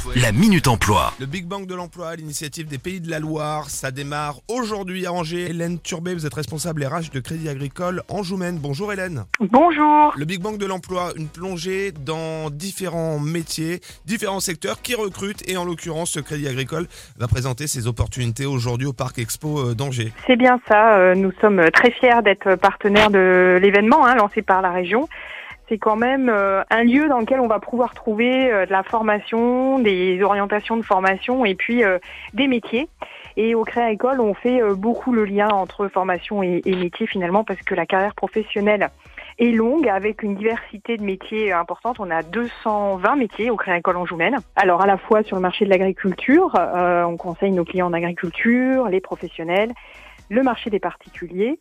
La Minute Emploi. Le Big Bang de l'emploi, l'initiative des Pays de la Loire, ça démarre aujourd'hui à Angers. Hélène Turbet, vous êtes responsable RH de Crédit Agricole Anjou-Maine. Bonjour Hélène. Bonjour. Le Big Bang de l'emploi, une plongée dans différents métiers, différents secteurs qui recrutent, et en l'occurrence, ce Crédit Agricole va présenter ses opportunités aujourd'hui au Parc Expo d'Angers. C'est bien ça, nous sommes très fiers d'être partenaires de l'événement lancé par la région. C'est quand même un lieu dans lequel on va pouvoir trouver de la formation, des orientations de formation et puis des métiers. Et au Crédit Agricole, on fait beaucoup le lien entre formation et métier finalement, parce que la carrière professionnelle est longue avec une diversité de métiers importante. On a 220 métiers au Crédit Agricole Anjou-Maine. Alors à la fois sur le marché de l'agriculture, on conseille nos clients en agriculture, les professionnels, le marché des particuliers,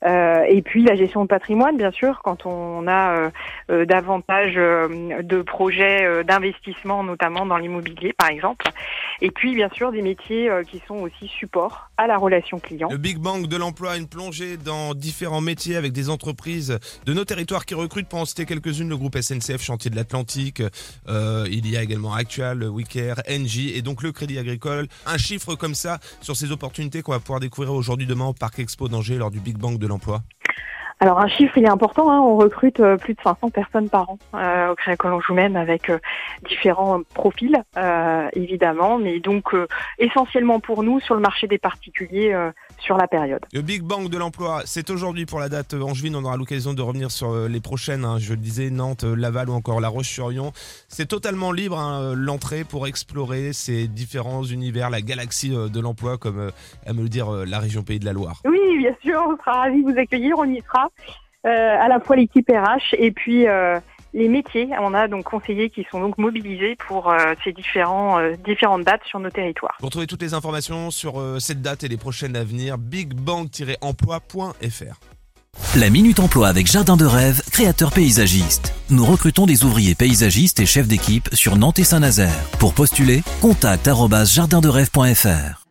et puis la gestion de patrimoine, bien sûr, quand on a davantage de projets d'investissement, notamment dans l'immobilier, par exemple. Et puis, bien sûr, des métiers qui sont aussi support à la relation client. Le Big Bang de l'emploi, une plongée dans différents métiers avec des entreprises de nos territoires qui recrutent. Pour en citer quelques-unes, le groupe SNCF, Chantier de l'Atlantique. Il y a également Actual, Wicker, Engie et donc le Crédit Agricole. Un chiffre comme ça sur ces opportunités qu'on va pouvoir découvrir aujourd'hui, demain au Parc Expo d'Angers lors du Big Bang de l'emploi. Alors un chiffre, il est important, on recrute plus de 500 personnes par an au Crédit Agricole Anjou-Maine avec différents profils, évidemment, mais donc essentiellement pour nous sur le marché des particuliers sur la période. Le Big Bang de l'emploi, c'est aujourd'hui pour la date angevine. On aura l'occasion de revenir sur les prochaines, je le disais, Nantes, Laval ou encore La Roche-sur-Yon. C'est totalement libre l'entrée pour explorer ces différents univers, la galaxie de l'emploi, comme aime le dire la région Pays de la Loire. Oui, bien sûr, on sera ravis de vous accueillir, on y sera. À la fois l'équipe RH et puis les métiers. On a donc conseillers qui sont donc mobilisés pour ces différentes dates sur nos territoires. Vous retrouvez toutes les informations sur cette date et les prochaines à venir, bigbang-emploi.fr. La Minute Emploi avec Jardin de Rêve, créateur paysagiste. Nous recrutons des ouvriers paysagistes et chefs d'équipe sur Nantes et Saint-Nazaire. Pour postuler, contact@jardinderêve.fr.